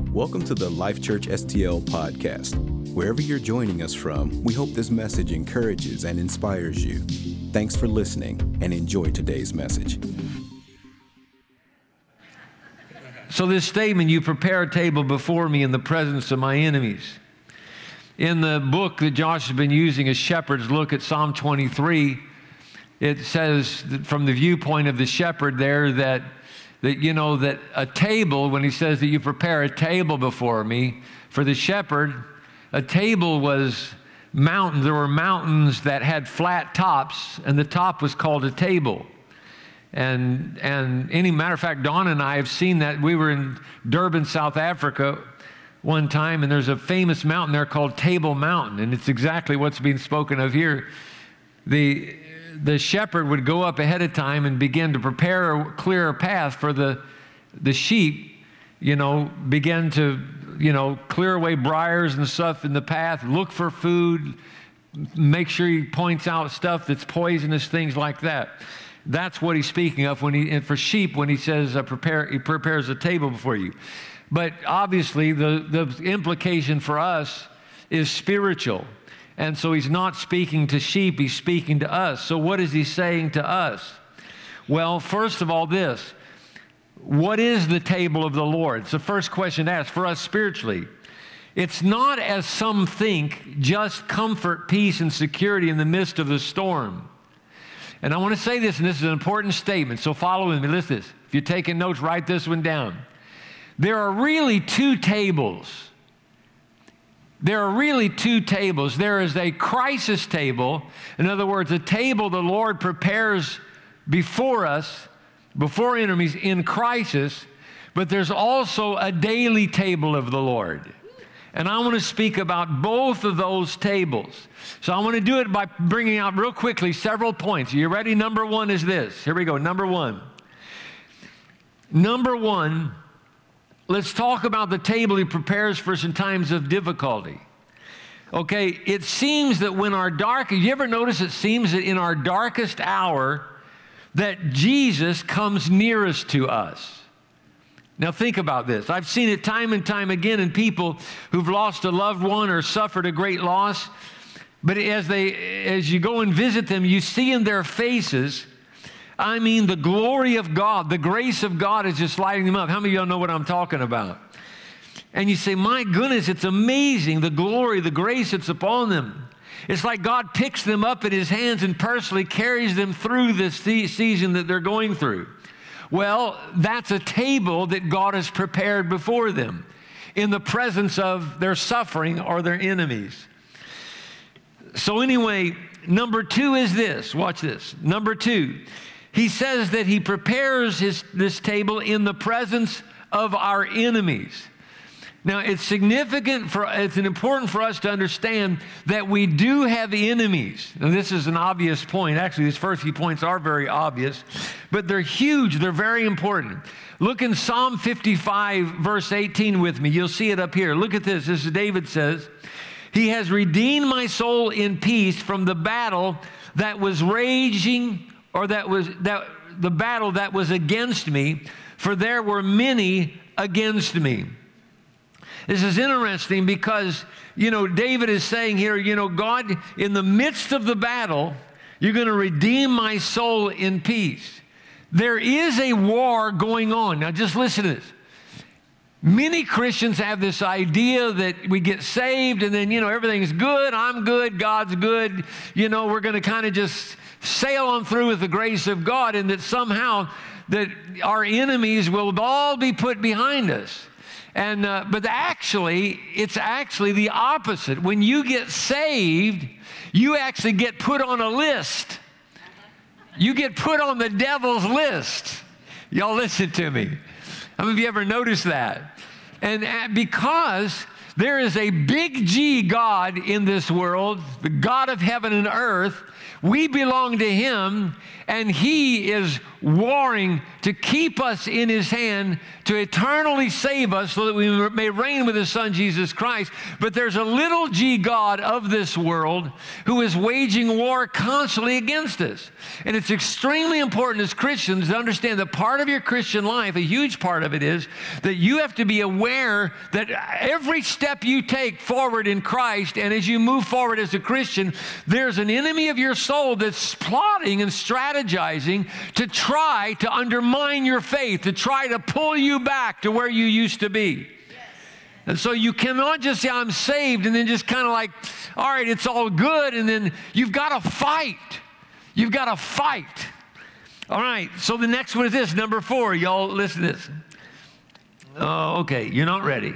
Welcome to the Life Church STL podcast. Wherever you're joining us from, we hope this message encourages and inspires you. Thanks for listening and enjoy today's message. So this statement, you prepare a table before me in the presence of my enemies. In the book that Josh has been using as Shepherd's Look at Psalm 23, it says that from the viewpoint of the shepherd there that a table, when he says that you prepare a table before me, for the shepherd, a table was mountains. There were mountains that had flat tops, and the top was called a table. And any matter of fact, Dawn and I have seen that. We were in Durban, South Africa one time, and there's a famous mountain there called Table Mountain, and it's exactly what's being spoken of here. The shepherd would go up ahead of time and begin to prepare a clear path for the sheep, begin to, clear away briars and stuff in the path, look for food, make sure he points out stuff that's poisonous, things like that. That's what he's speaking of and for sheep when he says he prepares a table before you. But obviously the implication for us is spiritual. And so he's not speaking to sheep, he's speaking to us. So what is he saying to us? Well, first of all, this. What is the table of the Lord? It's the first question to ask for us spiritually. It's not, as some think, just comfort, peace, and security in the midst of the storm. And I want to say this, and this is an important statement, so follow with me. Listen to this. If you're taking notes, write this one down. There are really two tables. There is a crisis table. In other words, a table the Lord prepares before us, before enemies in crisis, but there's also a daily table of the Lord. And I want to speak about both of those tables. So I want to do it by bringing out real quickly several points. Are you ready? Number one is this. Here we go. Number one, let's talk about the table he prepares for some times of difficulty. Okay, it seems that you ever notice it seems that in our darkest hour that Jesus comes nearest to us. Now think about this. I've seen it time and time again in people who've lost a loved one or suffered a great loss. But as you go and visit them, you see in their faces, the glory of God, the grace of God is just lighting them up. How many of y'all know what I'm talking about? And you say, my goodness, it's amazing, the glory, the grace that's upon them. It's like God picks them up in His hands and personally carries them through this season that they're going through. Well, that's a table that God has prepared before them in the presence of their suffering or their enemies. So anyway, number two is this. Watch this. Number two, he says that he prepares this table in the presence of our enemies. Now, it's important for us to understand that we do have enemies. Now, this is an obvious point. Actually, these first few points are very obvious, but they're huge. They're very important. Look in Psalm 55, verse 18 with me. You'll see it up here. Look at this. This is David says, He has redeemed my soul in peace from the battle that was raging, or the battle that was against me, for there were many against me. This is interesting because, David is saying here, God, in the midst of the battle, you're going to redeem my soul in peace. There is a war going on. Now, just listen to this. Many Christians have this idea that we get saved and then, everything's good, I'm good, God's good. We're going to kind of just sail on through with the grace of God, and that somehow that our enemies will all be put behind us. But it's actually the opposite. When you get saved, you actually get put on a list. You get put on the devil's list. Y'all listen to me. How many of you ever noticed that? And because there is a big G God in this world, the God of heaven and earth, we belong to Him, and He is warring to keep us in his hand to eternally save us so that we may reign with his Son, Jesus Christ. But there's a little g God of this world who is waging war constantly against us. And it's extremely important as Christians to understand that part of your Christian life, a huge part of it, is that you have to be aware that every step you take forward in Christ, and as you move forward as a Christian, there's an enemy of your soul that's plotting and strategizing to try to undermine your faith, to try to pull you back to where you used to be. And so you cannot just say, I'm saved, and then just kind of like, all right, it's all good, and then you've got to fight. You've got to fight. All right, so the next one is this, number 4. Y'all listen to this. Oh, okay, you're not ready.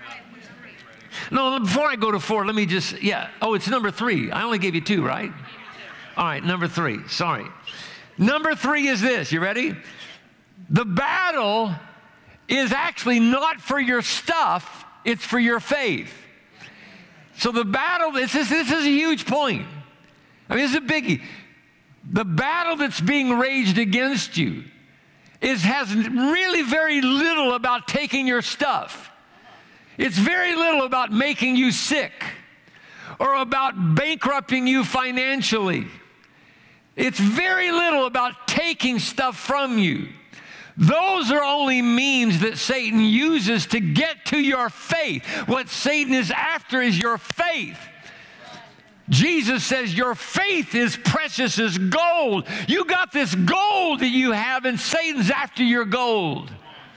No, before I go to 4, let me just, it's number 3. I only gave you 2, right? All right, number 3, sorry. Number 3 is this, you ready? The battle is actually not for your stuff, it's for your faith. So the battle, this is a huge point. I mean, this is a biggie. The battle that's being waged against you has really very little about taking your stuff. It's very little about making you sick or about bankrupting you financially. It's very little about taking stuff from you. Those are only means that Satan uses to get to your faith. What Satan is after is your faith. Jesus says your faith is precious as gold. You got this gold that you have, and Satan's after your gold.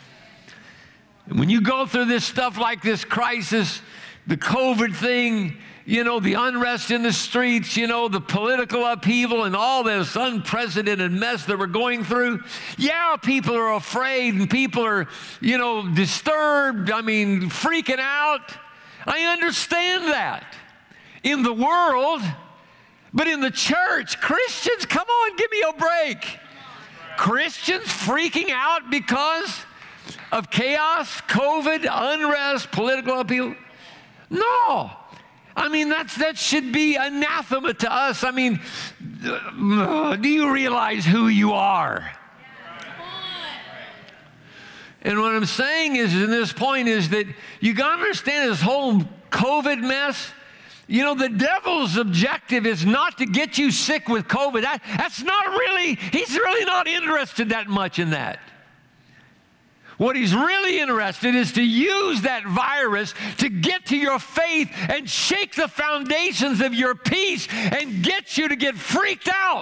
And when you go through this stuff like this crisis, the COVID thing, the unrest in the streets, the political upheaval and all this unprecedented mess that we're going through. Yeah, people are afraid and people are, disturbed, freaking out. I understand that in the world, but in the church, Christians, come on, give me a break. Christians freaking out because of chaos, COVID, unrest, political upheaval? No. That should be anathema to us. Do you realize who you are? And what I'm saying is, in this point, is that you got to understand this whole COVID mess. The devil's objective is not to get you sick with COVID. That's not really, he's really not interested that much in that. What he's really interested is to use that virus to get to your faith and shake the foundations of your peace and get you to get freaked out.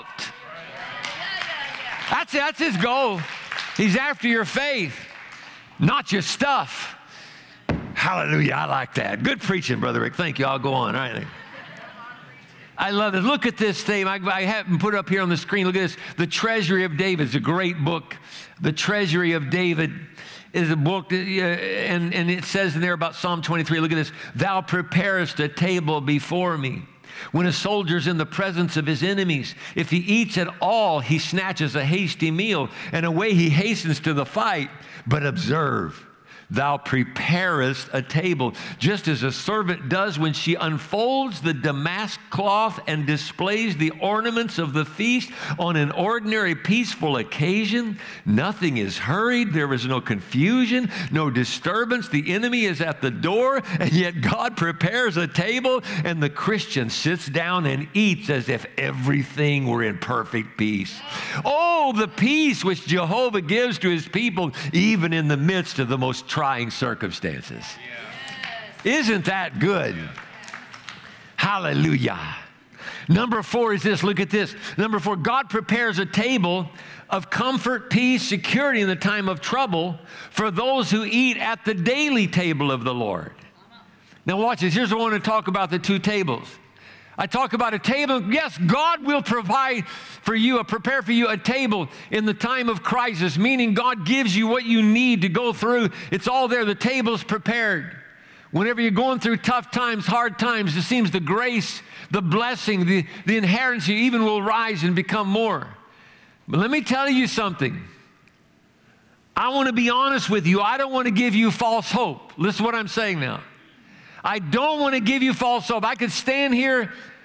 That's his goal. He's after your faith, not your stuff. Hallelujah, I like that. Good preaching, Brother Rick. Thank you. I'll go on. All right. I love it. Look at this thing. I haven't put it up here on the screen. Look at this. The Treasury of David. It's a great book. The Treasury of David is a book, and it says in there about Psalm 23. Look at this. Thou preparest a table before me when a soldier's in the presence of his enemies. If he eats at all, he snatches a hasty meal, and away he hastens to the fight. But observe, thou preparest a table, just as a servant does when she unfolds the damask cloth and displays the ornaments of the feast on an ordinary peaceful occasion. Nothing is hurried. There is no confusion, no disturbance. The enemy is at the door, and yet God prepares a table, and the Christian sits down and eats as if everything were in perfect peace. Oh, the peace which Jehovah gives to his people, even in the midst of the most trying circumstances. Yes. Isn't that good? Hallelujah. Number 4 is this. Look at this. Number 4, God prepares a table of comfort, peace, security in the time of trouble for those who eat at the daily table of the Lord. Now watch this. Here's what I want to talk about, the 2 tables. I talk about a table. Yes, God will provide for you, prepare for you a table in the time of crisis, meaning God gives you what you need to go through. It's all there. The table's prepared. Whenever you're going through tough times, hard times, it seems the grace, the blessing, the inheritance even will rise and become more. But let me tell you something. I want to be honest with you. I don't want to give you false hope. Listen to what I'm saying now. I don't want to give you false hope. I could stand here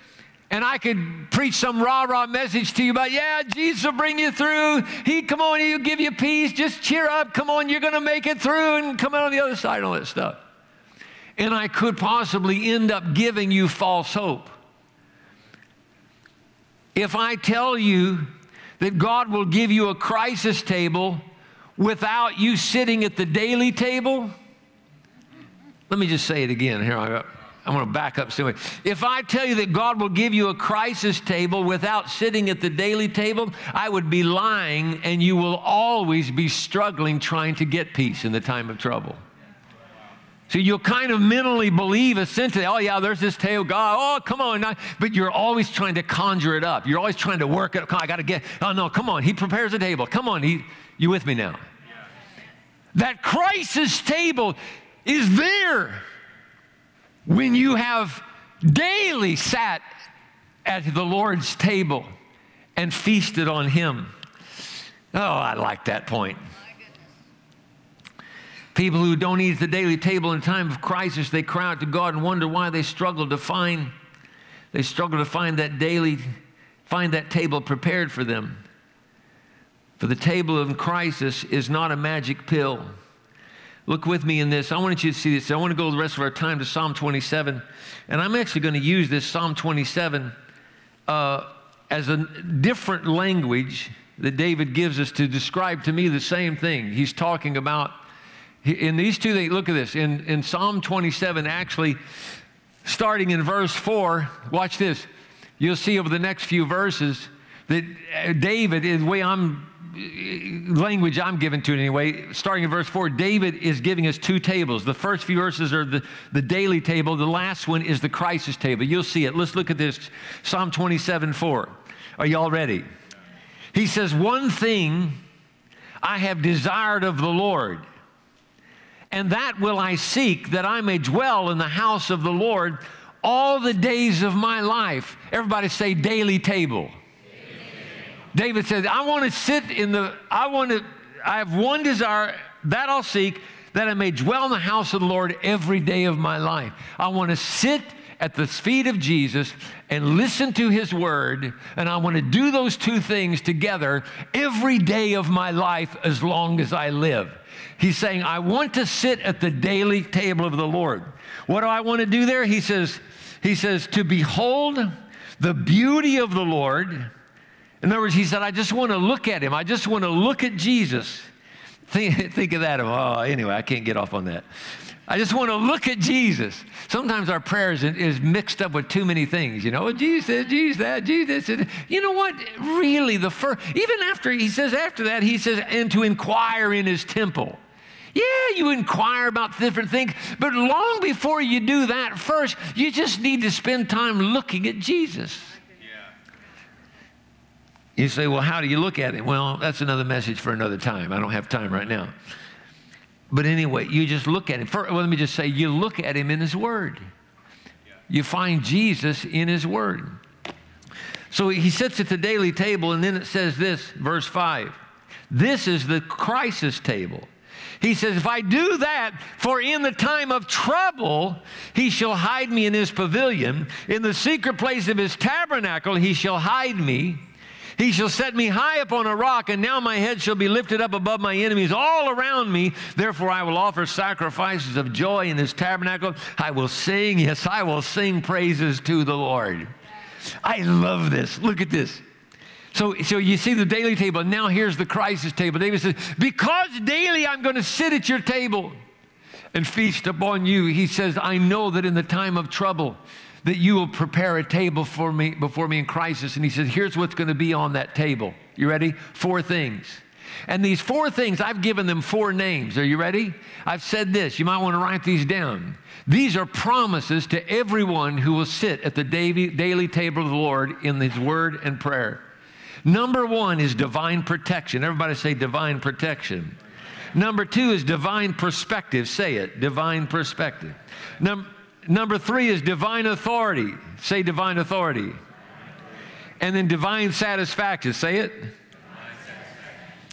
And I could preach some rah-rah message to you about, yeah, Jesus will bring you through. Come on, he'll give you peace. Just cheer up. Come on, you're going to make it through and come out on the other side and all that stuff. And I could possibly end up giving you false hope. If I tell you that God will give you a crisis table without you sitting at the daily table, let me just say it again. Here I go. I'm going to back up somewhere. If I tell you that God will give you a crisis table without sitting at the daily table, I would be lying, and you will always be struggling trying to get peace in the time of trouble. So you'll kind of mentally believe essentially, oh yeah, there's this table, God, oh, come on. But you're always trying to conjure it up. You're always trying to work it up. I got to get, oh no, come on. He prepares a table. Come on, you with me now? That crisis table is there when you have daily sat at the Lord's table and feasted on Him. Oh, I like that point. People who don't eat at the daily table in a time of crisis, they cry out to God and wonder why they struggle to find that table prepared for them. For the table of crisis is not a magic pill. Look with me in this. I want you to see this. I want to go the rest of our time to Psalm 27. And I'm actually going to use this Psalm 27 as a different language that David gives us to describe to me the same thing. He's talking about, in these two things, look at this. In Psalm 27, actually, starting in verse 4, watch this. You'll see over the next few verses that David, the way language I'm given to it anyway, starting in verse 4, David is giving us two tables. The first few verses are the daily table. The last one is the crisis table. You'll see it. Let's look at this. Psalm 27:4. Are you all ready? He says, one thing I have desired of the Lord, and that will I seek, that I may dwell in the house of the Lord all the days of my life. Everybody say daily table. David said, I have one desire, that I'll seek, that I may dwell in the house of the Lord every day of my life. I want to sit at the feet of Jesus and listen to His word, and I want to do those two things together every day of my life as long as I live. He's saying, I want to sit at the daily table of the Lord. What do I want to do there? He says, to behold the beauty of the Lord. In other words, he said, I just want to look at Him. I just want to look at Jesus. Think of that. Oh, anyway, I can't get off on that. I just want to look at Jesus. Sometimes our prayers is mixed up with too many things. You know, Jesus, Jesus, that, Jesus. You know what? Really, even after, he says, and to inquire in His temple. Yeah, you inquire about different things, but long before you do that, first, you just need to spend time looking at Jesus. You say, well, how do you look at Him? Well, that's another message for another time. I don't have time right now. But anyway, you just look at Him. Let me just say, you look at Him in His Word. You find Jesus in His Word. So He sits at the daily table, and then it says this, verse 5. This is the crisis table. He says, if I do that, for in the time of trouble, He shall hide me in His pavilion. In the secret place of His tabernacle, He shall hide me. He shall set me high upon a rock, and now my head shall be lifted up above my enemies all around me. Therefore I will offer sacrifices of joy in His tabernacle. I will sing, yes, I will sing praises to the Lord. I love this. Look at this. So you see the daily table. Now here's the crisis table. David says, because daily I'm going to sit at your table and feast upon you. He says, I know that in the time of trouble, that you will prepare a table for me, before me in crisis. And he says, here's what's going to be on that table. You ready? 4 things. And these 4 things, I've given them 4 names. Are you ready? I've said this. You might want to write these down. These are promises to everyone who will sit at the daily table of the Lord in His word and prayer. Number 1 is divine protection. Everybody say divine protection. Number 2 is divine perspective. Say it, divine perspective. Number 3 is divine authority. Say divine authority. And then divine satisfaction. Say it.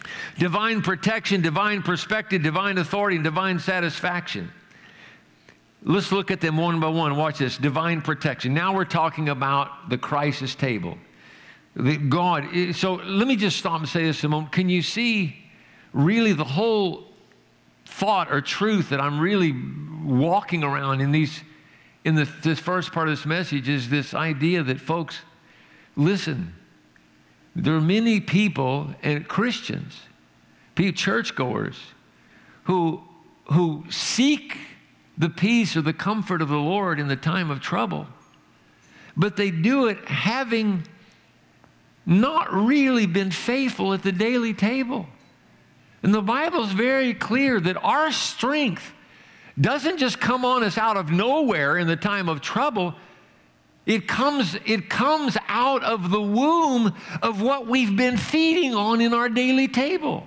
Divine protection, divine perspective, divine authority, and divine satisfaction. Let's look at them one by one. Watch this. Divine protection. Now we're talking about the crisis table. God. So let me just stop and say this a moment. Can you see really the whole thought or truth that I'm really walking around in this first part of this message is this idea that, folks, listen, there are many people and Christians, churchgoers, who seek the peace or the comfort of the Lord in the time of trouble, but they do it having not really been faithful at the daily table. And the Bible's very clear that our strength doesn't just come on us out of nowhere in the time of trouble. It comes out of the womb of what we've been feeding on in our daily table.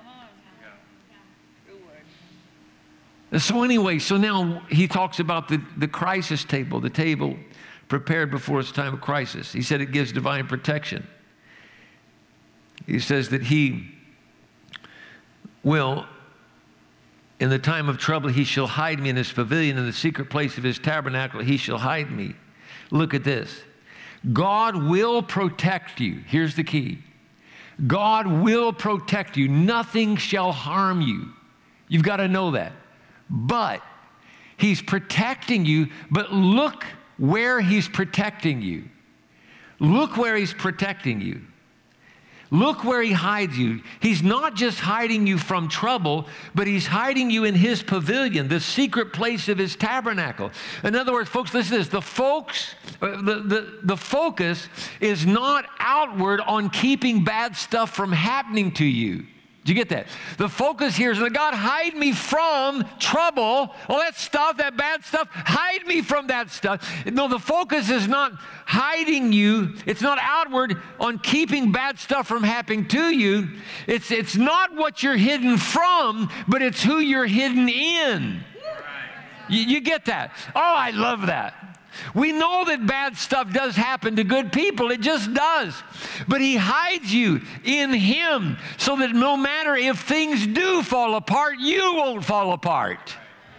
So anyway, so now he talks about the crisis table, the table prepared before its time of crisis. He said it gives divine protection. He says that he will, in the time of trouble, he shall hide me in his pavilion, in the secret place of his tabernacle, he shall hide me. Look at this. God will protect you. Here's the key. God will protect you. Nothing shall harm you. You've got to know that. But he's protecting you, but look where he's protecting you. Look where he's protecting you. Look where he hides you. He's not just hiding you from trouble, but he's hiding you in his pavilion, the secret place of his tabernacle. In other words, folks, listen to this. The focus is not outward on keeping bad stuff from happening to you. Do you get that? The focus here is that God, hide me from trouble. All that stuff, that bad stuff, hide me from that stuff. No, the focus is not hiding you. It's not outward on keeping bad stuff from happening to you. It's not what you're hidden from, but it's who you're hidden in. You get that? Oh, I love that. We know that bad stuff does happen to good people. It just does. But he hides you in him so that no matter if things do fall apart, you won't fall apart.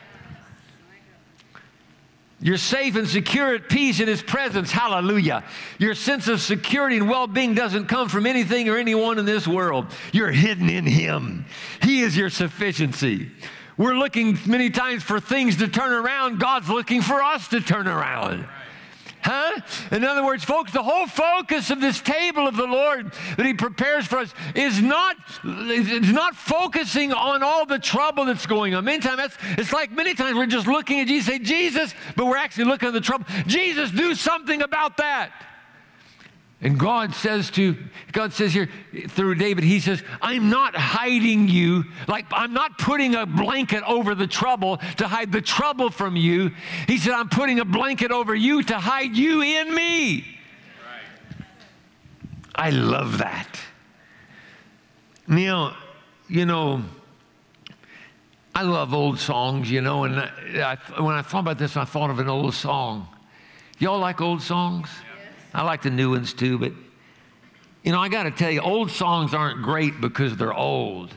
You're safe and secure at peace in his presence. Hallelujah. Your sense of security and well-being doesn't come from anything or anyone in this world. You're hidden in him. He is your sufficiency. We're looking many times for things to turn around. God's looking for us to turn around. Huh? In other words, folks, the whole focus of this table of the Lord that he prepares for us is not focusing on all the trouble that's going on. Many times we're just looking at Jesus, say, Jesus, but we're actually looking at the trouble. Jesus, do something about that. And God says here through David, he says, I'm not hiding you, like I'm not putting a blanket over the trouble to hide the trouble from you. He said, I'm putting a blanket over you to hide you in me. Right. I love that. Now, I love old songs, and when I thought about this, I thought of an old song. Y'all like old songs? I like the new ones too, but I got to tell you, old songs aren't great because they're old.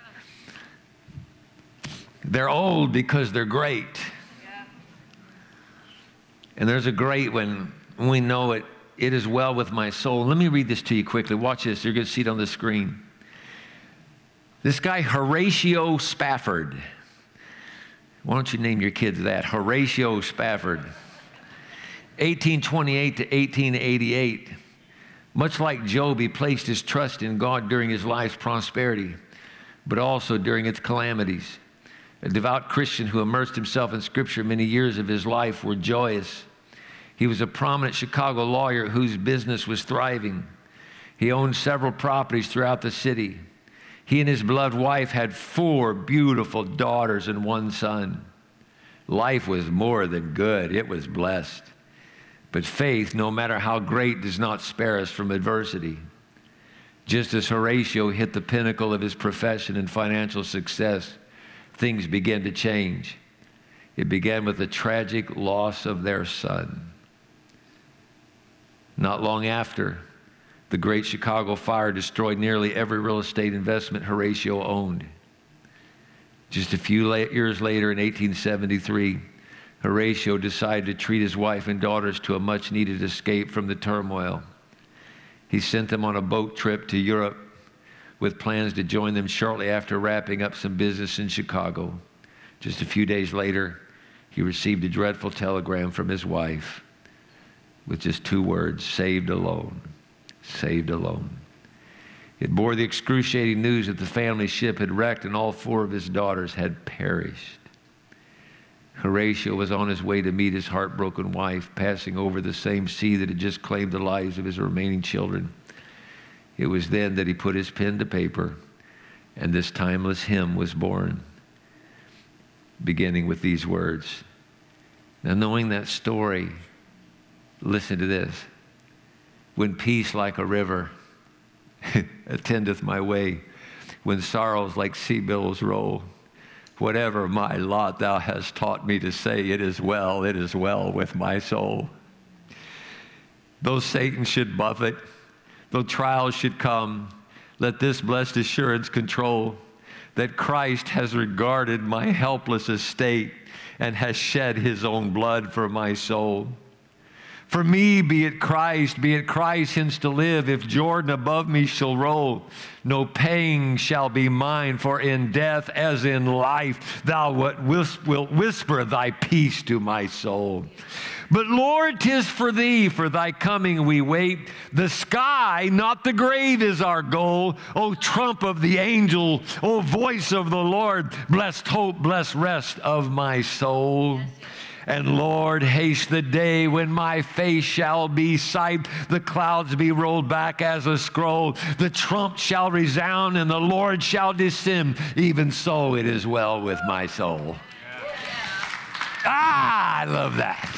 They're old because they're great. Yeah. And there's a great one, we know it. It is well with my soul. Let me read this to you quickly. Watch this. You're going to see it on the screen. This guy, Horatio Spafford. Why don't you name your kids that? Horatio Spafford. 1828 to 1888. Much like Job, he placed his trust in God during his life's prosperity, but also during its calamities. A devout Christian who immersed himself in Scripture many years of his life were joyous. He was a prominent Chicago lawyer whose business was thriving. He owned several properties throughout the city. He and his beloved wife had 4 beautiful daughters and 1 son. Life was more than good. It was blessed. But faith, no matter how great, does not spare us from adversity. Just as Horatio hit the pinnacle of his profession and financial success, things began to change. It began with the tragic loss of their son. Not long after, the Great Chicago Fire destroyed nearly every real estate investment Horatio owned. Just a few years later, in 1873, Horatio decided to treat his wife and daughters to a much-needed escape from the turmoil. He sent them on a boat trip to Europe with plans to join them shortly after wrapping up some business in Chicago. Just a few days later, he received a dreadful telegram from his wife with just 2 words, saved alone, saved alone. It bore the excruciating news that the family ship had wrecked and all 4 of his daughters had perished. Horatio was on his way to meet his heartbroken wife, passing over the same sea that had just claimed the lives of his remaining children. It was then that he put his pen to paper, and this timeless hymn was born, beginning with these words. Now, knowing that story, listen to this. When peace like a river attendeth my way, when sorrows like sea billows roll, whatever my lot thou hast taught me to say, it is well with my soul. Though Satan should buffet, though trials should come, let this blessed assurance control that Christ has regarded my helpless estate and has shed his own blood for my soul. For me, be it Christ hence to live. If Jordan above me shall roll, no pang shall be mine. For in death as in life, thou wilt whisper thy peace to my soul. But Lord, 'tis for thee, for thy coming we wait. The sky, not the grave, is our goal. O trump of the angel, O voice of the Lord, blessed hope, blessed rest of my soul. And Lord, haste the day when my face shall be sight, the clouds be rolled back as a scroll, the trump shall resound and the Lord shall descend. Even so it is well with my soul. I love that.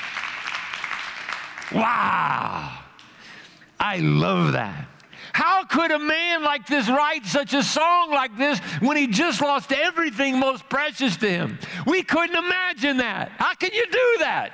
Wow. I love that. How could a man like this write such a song like this when he just lost everything most precious to him? We couldn't imagine that. How can you do that?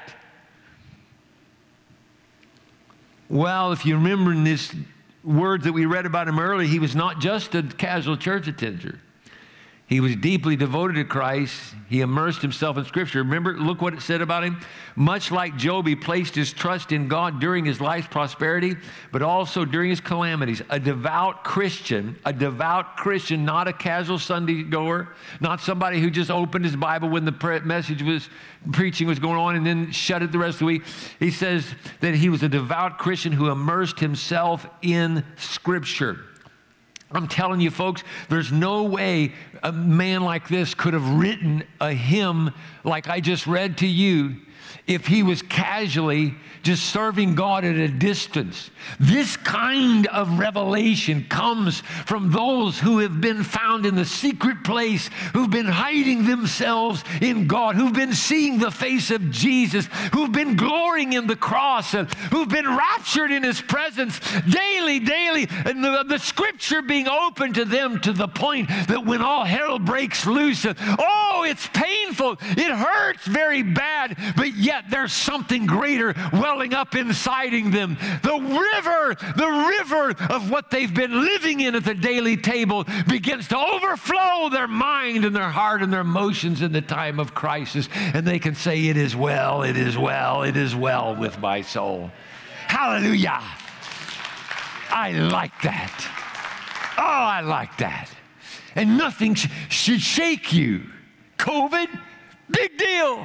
Well, if you remember in this words that we read about him earlier, he was not just a casual church attender. He was deeply devoted to Christ. He immersed himself in Scripture. Remember, look what it said about him. Much like Job, he placed his trust in God during his life's prosperity, but also during his calamities. A devout Christian, not a casual Sunday goer, not somebody who just opened his Bible when the preaching was going on and then shut it the rest of the week. He says that he was a devout Christian who immersed himself in Scripture. I'm telling you, folks, there's no way a man like this could have written a hymn like I just read to you if he was casually just serving God at a distance. This kind of revelation comes from those who have been found in the secret place, who've been hiding themselves in God, who've been seeing the face of Jesus, who've been glorying in the cross, and who've been raptured in his presence daily, and the Scripture being open to them to the point that when all hell breaks loose, it's painful, it hurts very bad, but yet there's something greater welling up inside them. The river of what they've been living in at the daily table begins to overflow their mind and their heart and their emotions in the time of crisis. And they can say, it is well with my soul. Hallelujah. I like that. Oh, I like that. And nothing should shake you. COVID, big deal.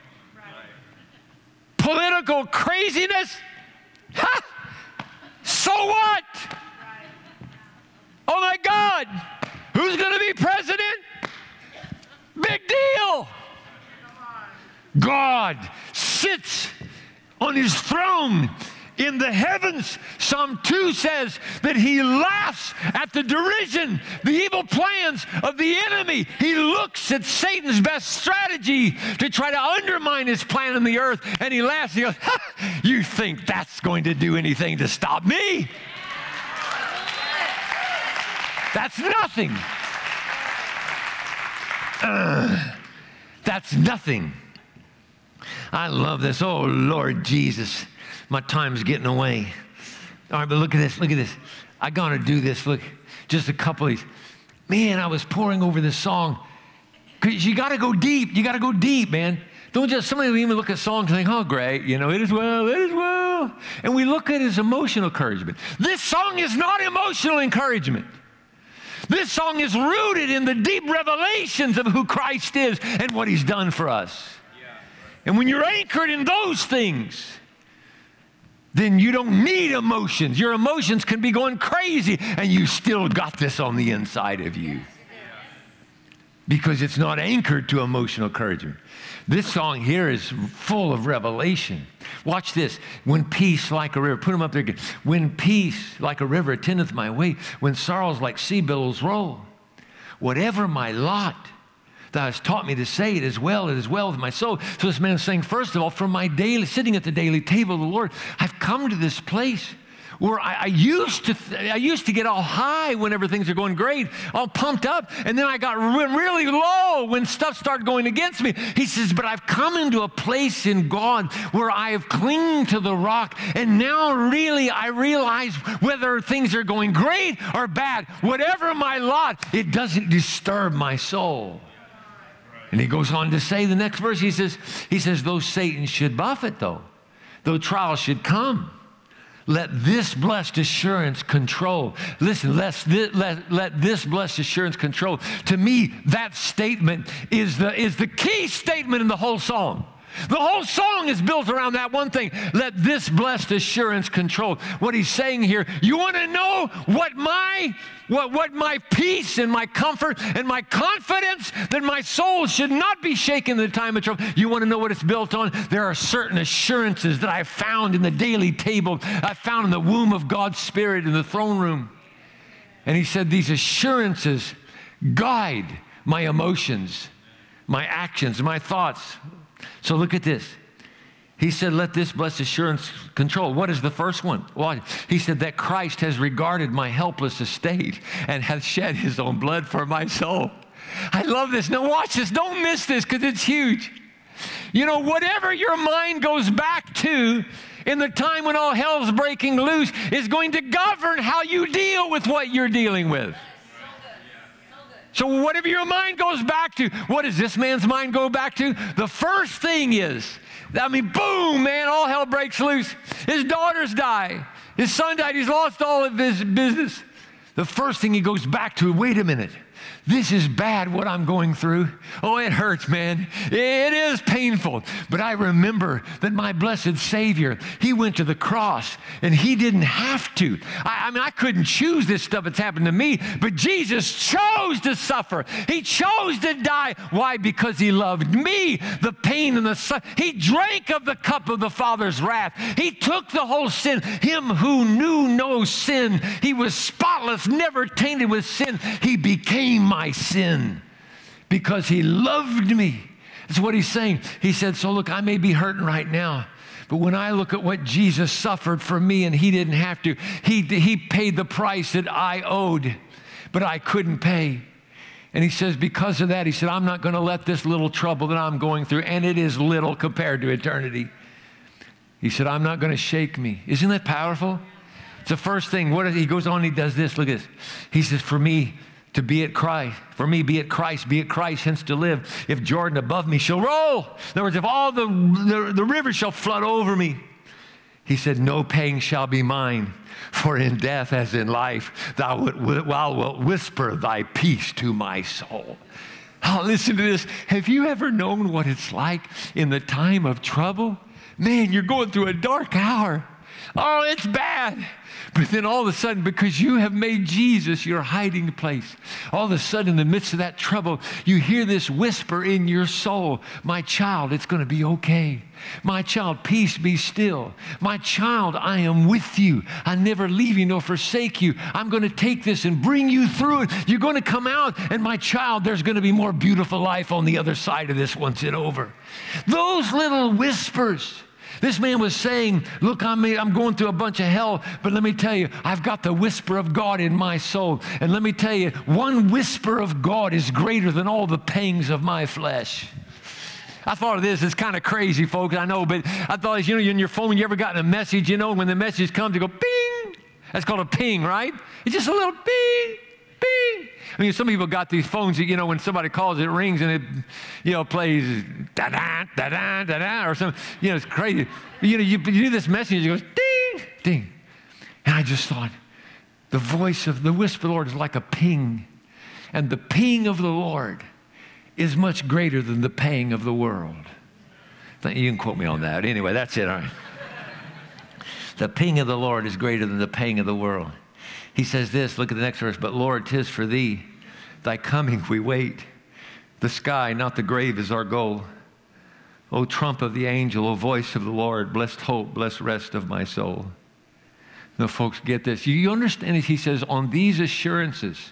Political craziness? Ha! So what? Oh my God, who's going to be president? Big deal. God sits on his throne in the heavens. Psalm 2 says that he laughs at the derision, the evil plans of the enemy. He looks at Satan's best strategy to try to undermine his plan on the earth, and he laughs. He goes, you think that's going to do anything to stop me? That's nothing. That's nothing. I love this. Oh, Lord Jesus. My time's getting away. All right, but look at this. I got to do this. Look, just a couple of these. Man, I was poring over this song. Because you got to go deep. You got to go deep, man. Don't just, somebody will even look at songs and think, oh, great, you know, it is well, it is well. And we look at it as emotional encouragement. This song is not emotional encouragement. This song is rooted in the deep revelations of who Christ is and what He's done for us. And when you're anchored in those things, then you don't need emotions. Your emotions can be going crazy, and you still got this on the inside of you. Because it's not anchored to emotional encouragement. This song here is full of revelation. Watch this. When peace like a river, put them up there again. When peace like a river attendeth my way, when sorrows like sea billows roll, whatever my lot, thou hast taught me to say, it is well with my soul. So this man is saying, first of all, from my daily, sitting at the daily table of the Lord, I've come to this place where I used to get all high whenever things are going great, all pumped up, and then I got really low when stuff started going against me. He says, but I've come into a place in God where I have clinged to the rock, and now really I realize whether things are going great or bad, whatever my lot, it doesn't disturb my soul. And he goes on to say, the next verse, he says, though Satan should buffet, though trials should come, let this blessed assurance control. Listen, let this blessed assurance control. To me, that statement is the key statement in the whole song. The whole song is built around that one thing. Let this blessed assurance control. What he's saying here, you want to know what my peace and my comfort and my confidence that my soul should not be shaken in the time of trouble. You want to know what it's built on? There are certain assurances that I found in the daily table. I found in the womb of God's Spirit in the throne room. And he said these assurances guide my emotions, my actions, my thoughts. So look at this. He said, let this blessed assurance control. What is the first one? Well, he said that Christ has regarded my helpless estate and hath shed His own blood for my soul. I love this. Now watch this. Don't miss this because it's huge. You know, whatever your mind goes back to in the time when all hell's breaking loose is going to govern how you deal with what you're dealing with. So whatever your mind goes back to, what does this man's mind go back to? The first thing is, boom, man, all hell breaks loose. His daughters die. His son died. He's lost all of his business. The first thing he goes back to, wait a minute. This is bad what I'm going through. Oh, it hurts, man. It is painful. But I remember that my blessed Savior, He went to the cross and He didn't have to. I couldn't choose this stuff that's happened to me, but Jesus chose to suffer. He chose to die. Why? Because He loved me. The pain and the suffering. He drank of the cup of the Father's wrath. He took the whole sin. Him who knew no sin. He was spotless, never tainted with sin. He became my sin because He loved me. That's what He's saying. He said, so look, I may be hurting right now, but when I look at what Jesus suffered for me and He didn't have to, He paid the price that I owed, but I couldn't pay. And He says, because of that, He said, I'm not going to let this little trouble that I'm going through, and it is little compared to eternity. He said, I'm not going to shake me. Isn't that powerful? It's the first thing. He goes on, he does this. Look at this. He says, for me, to be at Christ. For me, be at Christ, hence to live. If Jordan above me shall roll. In other words, if all the rivers shall flood over me. He said, no pain shall be mine. For in death as in life, thou wilt whisper thy peace to my soul. Oh, listen to this. Have you ever known what it's like in the time of trouble? Man, you're going through a dark hour. Oh, it's bad. But then all of a sudden, because you have made Jesus your hiding place, all of a sudden in the midst of that trouble, you hear this whisper in your soul, my child, it's going to be okay. My child, peace be still. My child, I am with you. I never leave you nor forsake you. I'm going to take this and bring you through it. You're going to come out, and my child, there's going to be more beautiful life on the other side of this once it's over. Those little whispers. This man was saying, look, I'm going through a bunch of hell, but let me tell you, I've got the whisper of God in my soul. And let me tell you, one whisper of God is greater than all the pangs of my flesh. I thought of this. It's kind of crazy, folks, I know, but I thought, you know, in your phone, you ever gotten a message, you know, when the message comes, you go, ping. That's called a ping, right? It's just a little ping. Bing! I mean, some people got these phones that, when somebody calls, it rings and it, plays da-da, da-da, da-da, or something. It's crazy. You do this message, it goes ding, ding. And I just thought, the voice of the whisper of the Lord is like a ping. And the ping of the Lord is much greater than the pang of the world. You can quote me on that. Anyway, that's it. All right. The ping of the Lord is greater than the pang of the world. He says this, look at the next verse, but Lord, 'tis for thee, thy coming we wait. The sky, not the grave, is our goal. O trump of the angel, O voice of the Lord, blessed hope, blessed rest of my soul. Now, folks, get this. You understand it? He says, on these assurances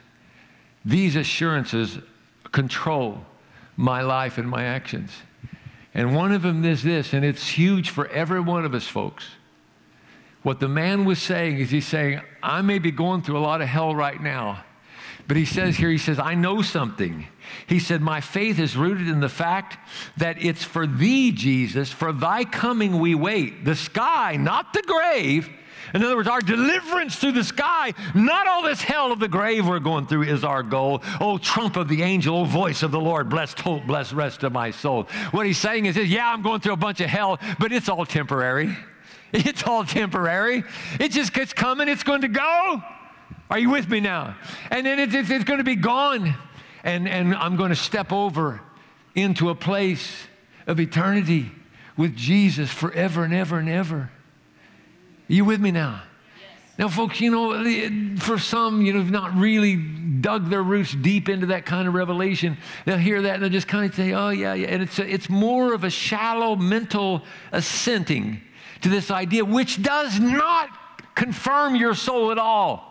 control my life and my actions. And one of them is this, and it's huge for every one of us, folks. What the man was saying is he's saying, I may be going through a lot of hell right now. But he says here, I know something. He said, my faith is rooted in the fact that it's for thee, Jesus, for thy coming we wait. The sky, not the grave. In other words, our deliverance through the sky, not all this hell of the grave we're going through is our goal. Oh, trump of the angel, oh, voice of the Lord, blessed hope, blessed rest of my soul. What he's saying is, yeah, I'm going through a bunch of hell, but it's all temporary. It's all temporary. It's coming. It's going to go. Are you with me now? And then it's going to be gone. And I'm going to step over into a place of eternity with Jesus forever and ever and ever. Are you with me now? Yes. Now, folks, for some, who've not really dug their roots deep into that kind of revelation, they'll hear that and they'll just kind of say, oh, yeah. And it's more of a shallow mental assenting to this idea, which does not confirm your soul at all.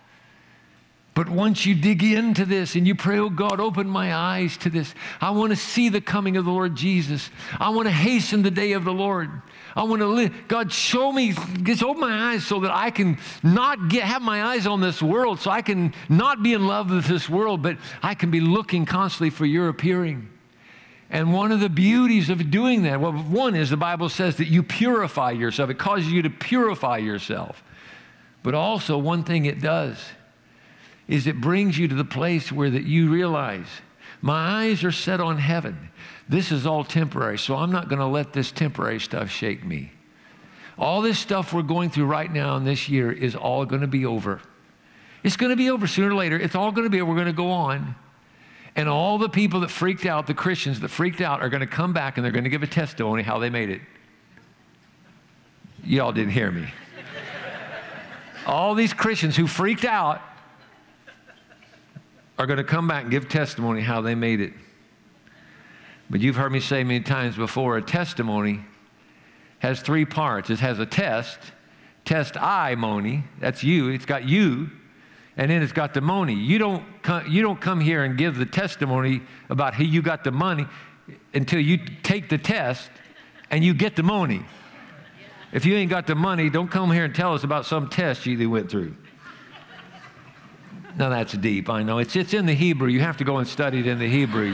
But once you dig into this and you pray, oh God, open my eyes to this. I want to see the coming of the Lord Jesus. I want to hasten the day of the Lord. I want to live. God, show me, just open my eyes so that I can not have my eyes on this world, so I can not be in love with this world, but I can be looking constantly for your appearing. And one of the beauties of doing that, well, one is the Bible says that you purify yourself. It causes you to purify yourself. But also one thing it does is it brings you to the place where that you realize, my eyes are set on heaven. This is all temporary, so I'm not going to let this temporary stuff shake me. All this stuff we're going through right now in this year is all going to be over. It's going to be over sooner or later. It's all going to be over. We're going to go on. And all the people that freaked out, the Christians that freaked out, are going to come back and they're going to give a testimony how they made it. Y'all didn't hear me. All these Christians who freaked out are going to come back and give testimony how they made it. But you've heard me say many times before, a testimony has three parts. It has a test I-mony, that's you, it's got you, and then it's got the money. You don't come here and give the testimony about how you got the money until you take the test and you get the money. If you ain't got the money, don't come here and tell us about some test you went through. Now that's deep, I know. It's in the Hebrew. You have to go and study it in the Hebrew,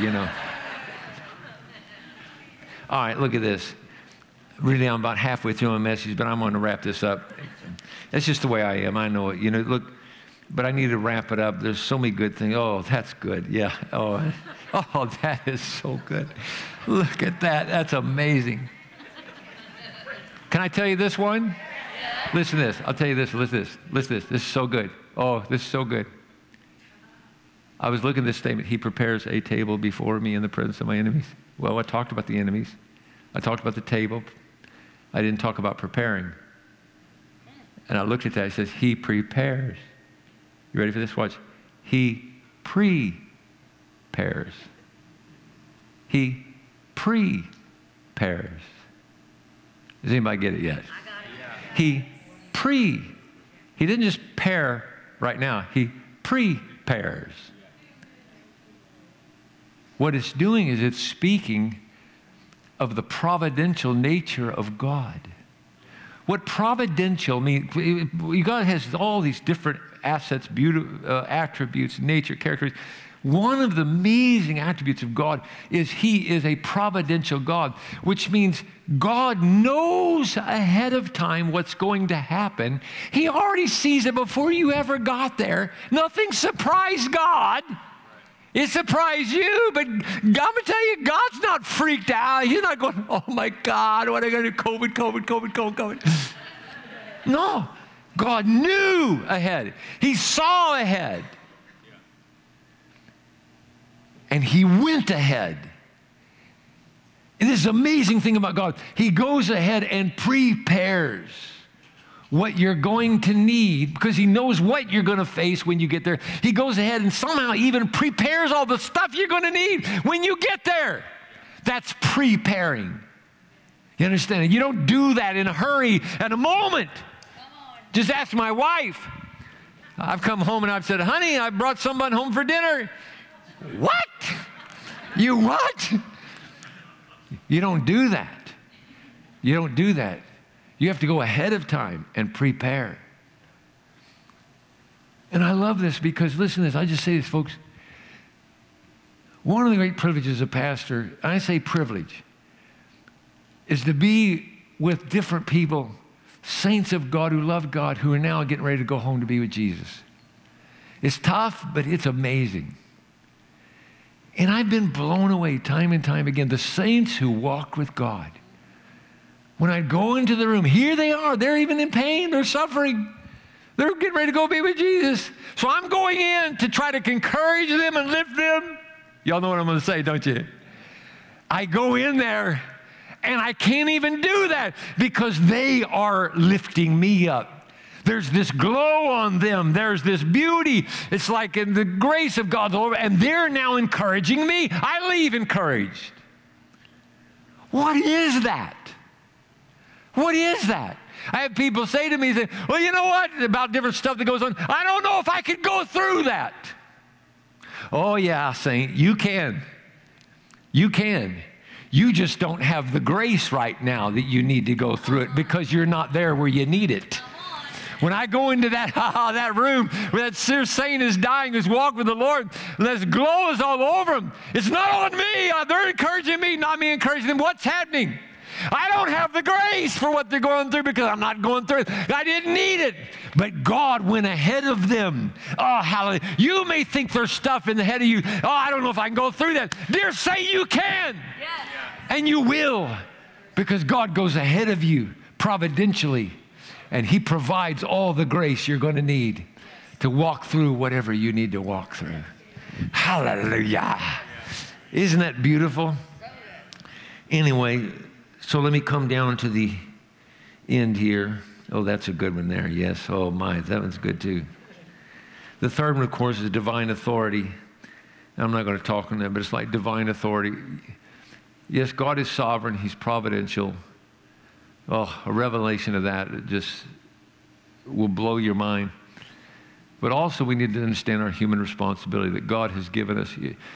All right, look at this. Really, I'm about halfway through my message, but I'm going to wrap this up. That's just the way I am. I know it. Look, but I need to wrap it up. There's so many good things. Oh, that's good. Yeah. Oh, that is so good. Look at that. That's amazing. Can I tell you this one? Listen to this. I'll tell you this. Listen to this. Listen to this. This is so good. Oh, this is so good. I was looking at this statement. He prepares a table before me in the presence of my enemies. Well, I talked about the enemies. I talked about the table. I didn't talk about preparing. And I looked at that. It says, he prepares. You ready for this? Watch. He prepares. He prepares. Does anybody get it yet? I got it. He didn't just pair right now. He prepares. What it's doing is it's speaking of the providential nature of God. What providential means, God has all these different assets, attributes, nature, characteristics. One of the amazing attributes of God is He is a providential God, which means God knows ahead of time what's going to happen. He already sees it before you ever got there. Nothing surprised God. It surprised you, but I'm going to tell you, God's not freaked out. He's not going, oh my God, what are I going to do? COVID. No, God knew ahead. He saw ahead. And He went ahead. And this is the amazing thing about God. He goes ahead and prepares what you're going to need because He knows what you're going to face when you get there. He goes ahead and somehow even prepares all the stuff you're going to need when you get there. That's preparing. You understand? You don't do that in a hurry at a moment. Just ask my wife. I've come home and I've said, honey, I brought someone home for dinner. What? You what? You don't do that. You don't do that. You have to go ahead of time and prepare. And I love this because, listen to this, I just say this, folks. One of the great privileges of a pastor, I say privilege, is to be with different people, saints of God who love God, who are now getting ready to go home to be with Jesus. It's tough, but it's amazing. And I've been blown away time and time again. The saints who walk with God. When I go into the room, here they are. They're even in pain. They're suffering. They're getting ready to go be with Jesus. So I'm going in to try to encourage them and lift them. Y'all know what I'm going to say, don't you? I go in there, and I can't even do that because they are lifting me up. There's this glow on them. There's this beauty. It's like in the grace of God's over, and they're now encouraging me. I leave encouraged. What is that? What is that? I have people say to me, well, you know what? About different stuff that goes on. I don't know if I could go through that. Oh, yeah, saint, you can. You can. You just don't have the grace right now that you need to go through it because you're not there where you need it. When I go into that room where that saint is dying, who's walking with the Lord, this glow is all over him. It's not on me. They're encouraging me, not me encouraging them. What's happening? I don't have the grace for what they're going through because I'm not going through it. I didn't need it. But God went ahead of them. Oh, hallelujah. You may think there's stuff in the head of you. Oh, I don't know if I can go through that. Dear saint, you can. Yes. And you will, because God goes ahead of you providentially. And He provides all the grace you're going to need to walk through whatever you need to walk through. Hallelujah. Isn't that beautiful? Anyway, so let me come down to the end here. Oh, that's a good one there. Yes. Oh, my. That one's good too. The third one, of course, is divine authority. I'm not going to talk on that, but it's like divine authority. Yes, God is sovereign. He's providential. Oh, a revelation of that just will blow your mind. But also we need to understand our human responsibility that God has given us.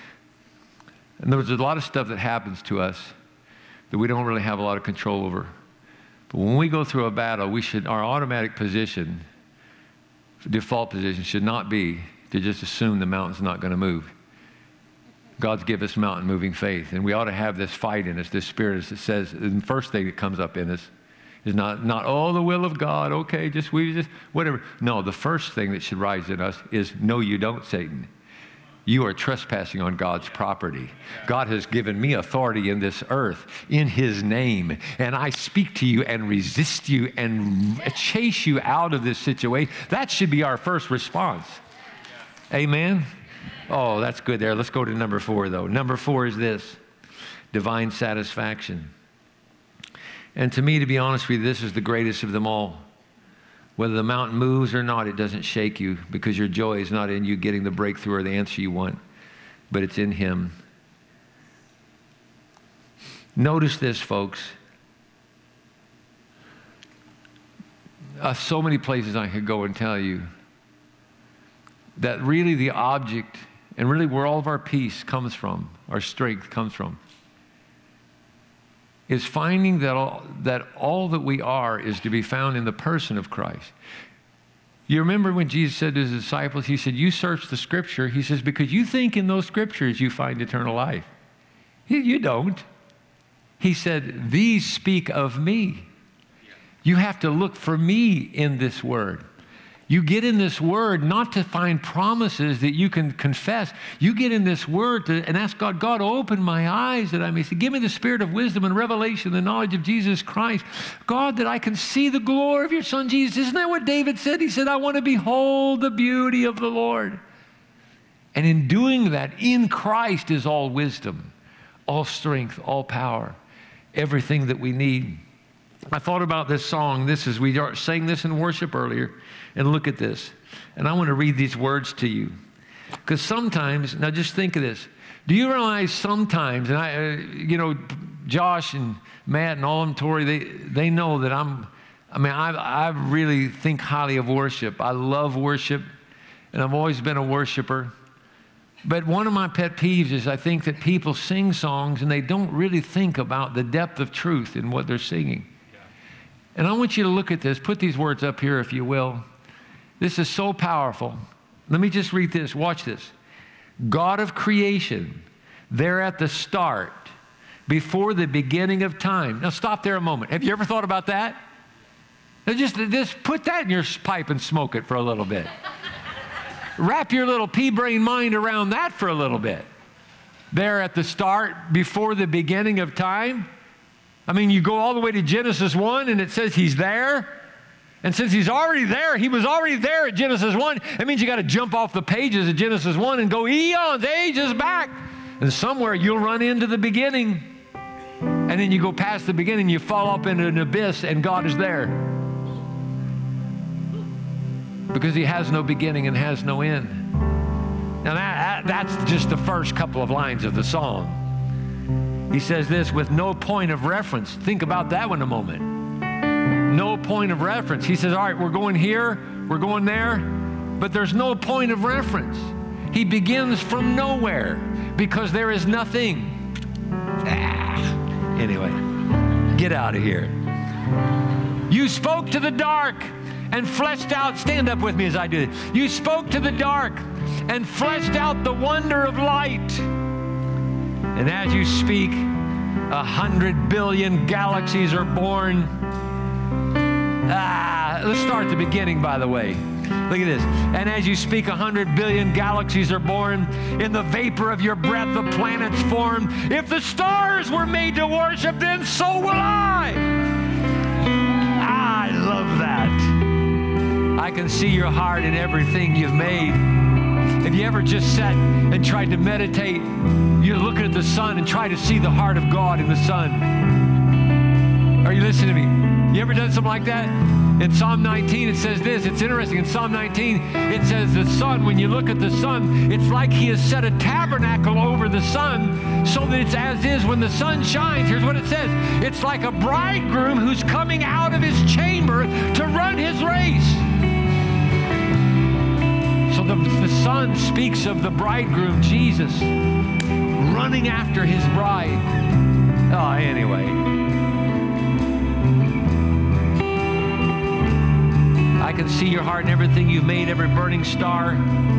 And there's a lot of stuff that happens to us that we don't really have a lot of control over. But when we go through a battle, our automatic position, default position, should not be to just assume the mountain's not going to move. God's given us mountain-moving faith, and we ought to have this fight in us, this spirit that says, the first thing that comes up in us is not oh, the will of God, okay, we just, whatever. No, the first thing that should rise in us is, no, you don't, Satan. You are trespassing on God's property. God has given me authority in this earth in His name, and I speak to you and resist you and chase you out of this situation. That should be our first response. Amen? Oh, that's good there. Let's go to number 4, though. Number 4 is this, divine satisfaction. And to me, to be honest with you, this is the greatest of them all. Whether the mountain moves or not, it doesn't shake you because your joy is not in you getting the breakthrough or the answer you want, but it's in Him. Notice this, folks. So many places I could go and tell you that really the object and really where all of our peace comes from, our strength comes from, is finding that all that we are is to be found in the person of Christ. You remember when Jesus said to his disciples, he said, you search the scripture. He says, because you think in those scriptures you find eternal life. You don't. He said, these speak of me. You have to look for me in this word. You get in this word not to find promises that you can confess. You get in this word and ask God, God, open my eyes that I may see. Give me the spirit of wisdom and revelation, the knowledge of Jesus Christ. God, that I can see the glory of your Son, Jesus. Isn't that what David said? He said, I want to behold the beauty of the Lord. And in doing that, in Christ is all wisdom, all strength, all power, everything that we need. I thought about this song. We sang this in worship earlier. And look at this. And I want to read these words to you. Because sometimes, now just think of this. Do you realize sometimes, and Josh and Matt and all of them, Tori, they know that I really think highly of worship. I love worship, and I've always been a worshiper. But one of my pet peeves is I think that people sing songs and they don't really think about the depth of truth in what they're singing. And I want you to look at this. Put these words up here, if you will. This is so powerful. Let me just read this. Watch this. God of creation, there at the start, before the beginning of time. Now stop there a moment. Have you ever thought about that? Now just put that in your pipe and smoke it for a little bit. Wrap your little pea-brain mind around that for a little bit. There at the start, before the beginning of time. I mean, you go all the way to Genesis 1 and it says he's there. And since he's already there, he was already there at Genesis 1, that means you got to jump off the pages of Genesis 1 and go eons, ages back. And somewhere you'll run into the beginning. And then you go past the beginning, you fall up into an abyss, and God is there. Because he has no beginning and has no end. Now that's just the first couple of lines of the song. He says this, with no point of reference. Think about that one a moment. No point of reference. He says, all right, we're going here, we're going there, but there's no point of reference. He begins from nowhere because there is nothing. Anyway, get out of here. You spoke to the dark and fleshed out, stand up with me as I do this. You spoke to the dark and fleshed out the wonder of light. And as you speak, 100 billion galaxies are born. Let's start at the beginning, by the way. Look at this. And as you speak, 100 billion galaxies are born. In the vapor of your breath, the planets form. If the stars were made to worship, then so will I. I love that. I can see your heart in everything you've made. Have you ever just sat and tried to meditate? You're looking at the sun and try to see the heart of God in the sun. Are you listening to me? You ever done something like that? In Psalm 19, it says this. It's interesting. In Psalm 19, it says the sun, when you look at the sun, it's like he has set a tabernacle over the sun so that it's as is when the sun shines. Here's what it says. It's like a bridegroom who's coming out of his chamber to run his race. So the sun speaks of the bridegroom, Jesus, running after his bride. Oh, anyway. I can see your heart and everything you've made, every burning star.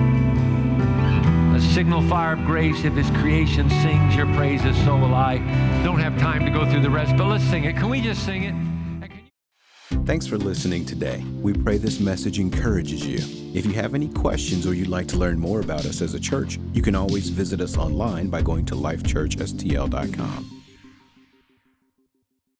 A signal fire of grace. If his creation sings your praises, so will I. Don't have time to go through the rest, but let's sing it. Can we just sing it? Thanks for listening today. We pray this message encourages you. If you have any questions or you'd like to learn more about us as a church, you can always visit us online by going to lifechurchstl.com.